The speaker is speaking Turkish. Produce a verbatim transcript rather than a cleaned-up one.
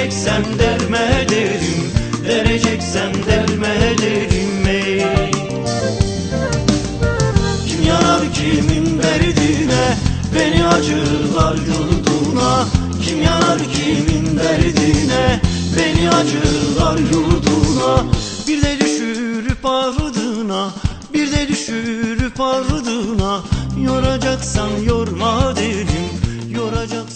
Vereceksen derme derim, vereceksen derme derim ey. Kim yanar kimin derdine, beni acılar yurduna. Kim yanar kimin derdine, beni acılar yurduna. Bir de düşürüp ardına, bir de düşürüp ardına. Yoracaksan yorma derim, yoracaksan